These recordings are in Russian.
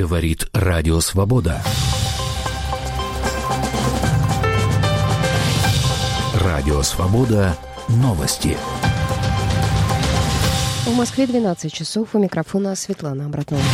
Говорит Радио Свобода. Радио Свобода. Новости. В Москве 12 часов. У микрофона Светлана Обратнова.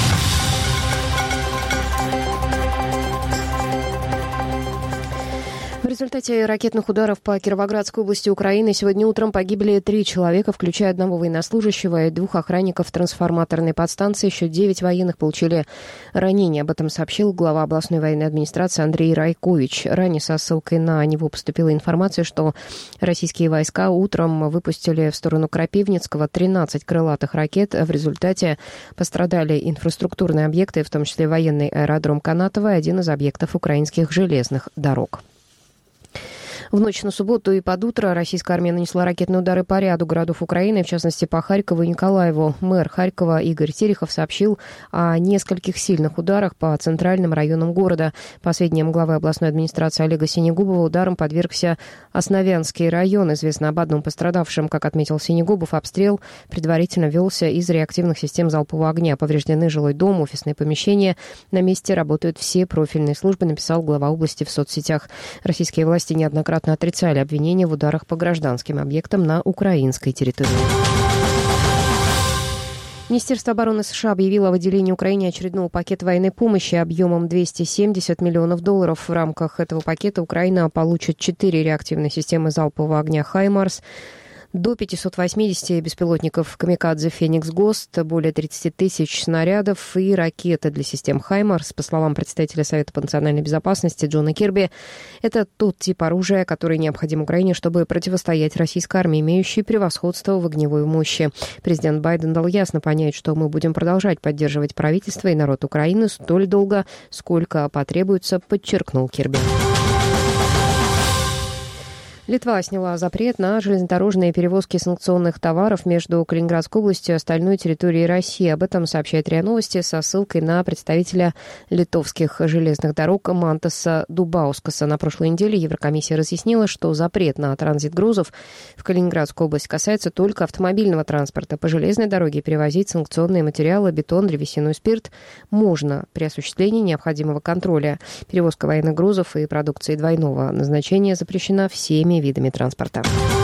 В результате ракетных ударов по Кировоградской области Украины сегодня утром погибли 3 человека, включая одного военнослужащего и 2 охранников трансформаторной подстанции. Еще 9 военных получили ранения. Об этом сообщил глава областной военной администрации Андрей Райкович. Ранее со ссылкой на него поступила информация, что российские войска утром выпустили в сторону Крапивницкого 13 крылатых ракет. В результате пострадали инфраструктурные объекты, в том числе военный аэродром Канатово и один из объектов украинских железных дорог. В ночь на субботу и под утро российская армия нанесла ракетные удары по ряду городов Украины, в частности, по Харькову и Николаеву. Мэр Харькова Игорь Терехов сообщил о нескольких сильных ударах по центральным районам города. По сведениям главы областной администрации Олега Синегубова, ударом подвергся Основянский район. Известно об одном пострадавшем. Как отметил Синегубов, обстрел предварительно велся из реактивных систем залпового огня. Повреждены жилой дом, офисные помещения. На месте работают все профильные службы, написал глава области в соцсетях. Российские власти неоднократно отрицали обвинения в ударах по гражданским объектам на украинской территории. Министерство обороны США объявило о выделении Украине очередного пакета военной помощи объемом $270 миллионов. В рамках этого пакета Украина получит 4 реактивные системы залпового огня «Хаймарс», до 580 беспилотников «Камикадзе Феникс Гост», более 30 тысяч снарядов и ракеты для систем «Хаймарс». По словам представителя Совета по национальной безопасности Джона Кирби, это тот тип оружия, который необходим Украине, чтобы противостоять российской армии, имеющей превосходство в огневой мощи. Президент Байден дал ясно понять, что мы будем продолжать поддерживать правительство и народ Украины столь долго, сколько потребуется, подчеркнул Кирби. Литва сняла запрет на железнодорожные перевозки санкционных товаров между Калининградской областью и остальной территорией России. Об этом сообщает РИА Новости со ссылкой на представителя литовских железных дорог Мантаса Дубаускаса. На прошлой неделе Еврокомиссия разъяснила, что запрет на транзит грузов в Калининградскую область касается только автомобильного транспорта. По железной дороге перевозить санкционные материалы, бетон, древесину и спирт можно при осуществлении необходимого контроля. Перевозка военных грузов и продукции двойного назначения запрещена всеми видами транспорта.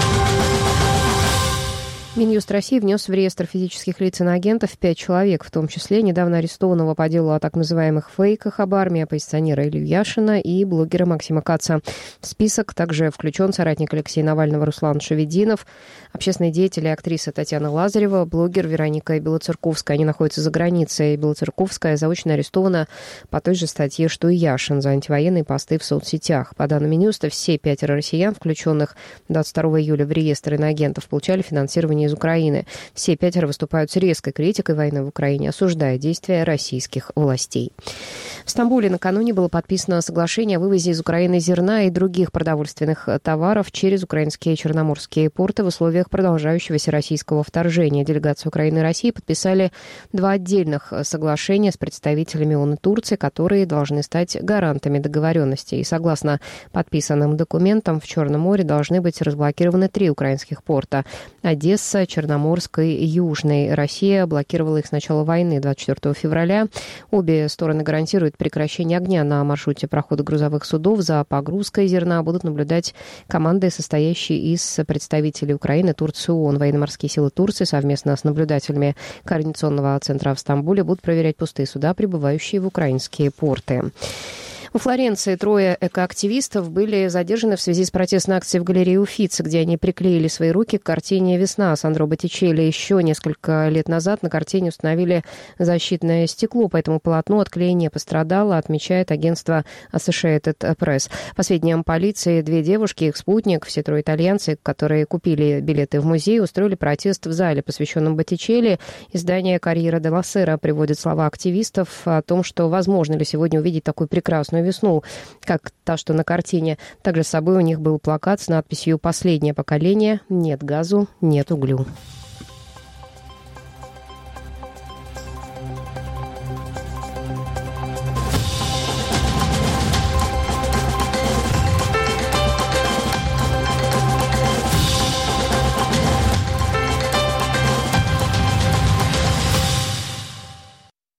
Минюст России внес в реестр физических лиц иноагентов 5 человек, в том числе недавно арестованного по делу о так называемых фейках об армии оппозиционера Илью Яшина и блогера Максима Каца. В список также включен соратник Алексея Навального Руслан Шавединов, общественный деятель и актриса Татьяна Лазарева, блогер Вероника Белоцерковская. Они находятся за границей. Белоцерковская заочно арестована по той же статье, что и Яшин, за антивоенные посты в соцсетях. По данным Минюста, все 5 россиян, включенных 22 июля в реестр иноагентов, получали финансирование из Украины. Все 5 выступают с резкой критикой войны в Украине, осуждая действия российских властей. В Стамбуле накануне было подписано соглашение о вывозе из Украины зерна и других продовольственных товаров через украинские черноморские порты в условиях продолжающегося российского вторжения. Делегации Украины и России подписали 2 отдельных соглашения с представителями ООН и Турции, которые должны стать гарантами договоренности. И согласно подписанным документам, в Черном море должны быть разблокированы 3 украинских порта: Одесса, Черноморск и Южный. Россия блокировала их с начала войны 24 февраля. Обе стороны гарантируют прекращение огня на маршруте прохода грузовых судов. За погрузкой зерна будут наблюдать команды, состоящие из представителей Украины, Турции и ООН. Военно-морские силы Турции совместно с наблюдателями Координационного центра в Стамбуле будут проверять пустые суда, прибывающие в украинские порты. Во Флоренции 3 экоактивистов были задержаны в связи с протестной акцией в галерее Уффици, где они приклеили свои руки к картине «Весна» Сандро Боттичелли. Еще несколько лет назад на картине установили защитное стекло, поэтому полотно от клея не пострадало, отмечает агентство Associated Press. По сведениям полиции, 2 девушки и их спутник, все 3 итальянцы, которые купили билеты в музей, устроили протест в зале, посвященном Боттичелли. Издание «Корьера делла Сера» приводит слова активистов о том, что возможно ли сегодня увидеть такую прекрасную весну, как та, что на картине. Также с собой у них был плакат с надписью «Последнее поколение. Нет газу, нет углю».